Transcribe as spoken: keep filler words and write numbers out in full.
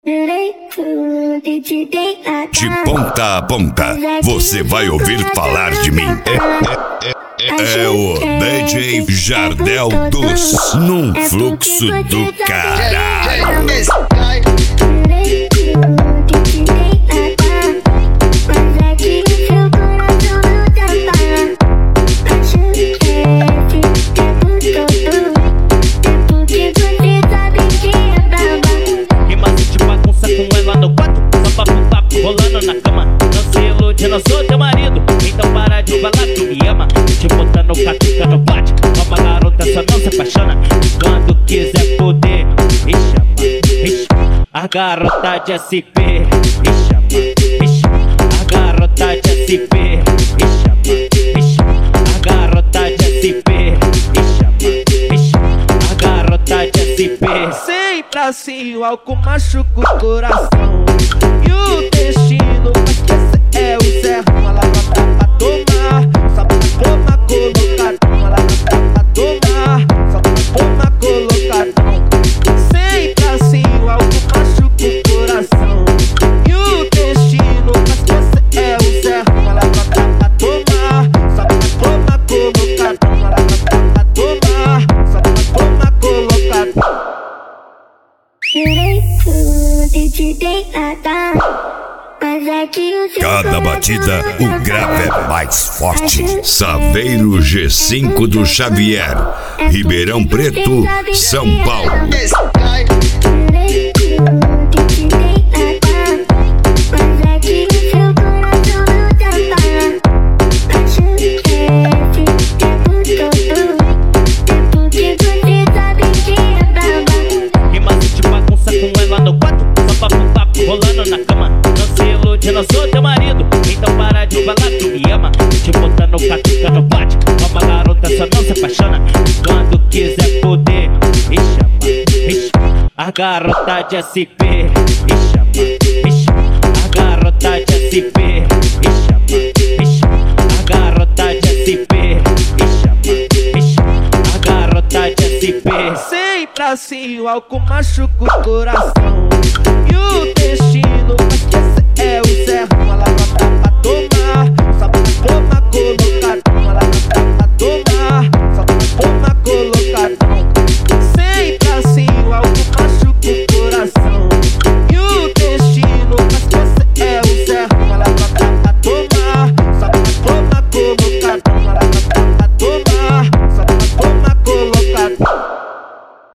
De ponta a ponta, você vai ouvir falar de mim. É, é, é, é o D J Jardel dos Num Fluxo do Caralho. Rolando na cama, não se ilude, não sou teu marido. Então para de falar que me ama. Te botando catuca no bate. Uma garota só não se apaixona. Quando quiser poder, me chama, me chama. A garota de S P, me chama, me chama. A garota de S P, me chama, me chama. A garota de S P, me chama, me chama. A garota de S P. Sempre assim, o álcool machuca o coração e o destino, mas que esse é o Zé. Uma lavada pra tomar, só pra tomar colocadão. Uma lavada pra tomar, só pra tomar colocadão. Sempre assim, o álcool machuca o coração e o destino, mas que esse é o Zé. Uma lavada pra tomar, só pra tomar colocadão. Uma lavada pra tomar, só pra tomar colocadão. Cada batida, o grave é mais forte. Saveiro G cinco do Xavier, Ribeirão Preto, São Paulo. Rolando na cama, não se ilude, não sou teu marido. Então para de falar que me ama. Te botando catuca no bate. Uma garota só não se apaixona. Quando quiser poder, me chama, me chama. A garota de S P, me chama, me chama. A garota de S P, me chama, me chama. A garota de S P, me chama, me chama. A garota de S P. Sempre assim, o álcool machuca o coração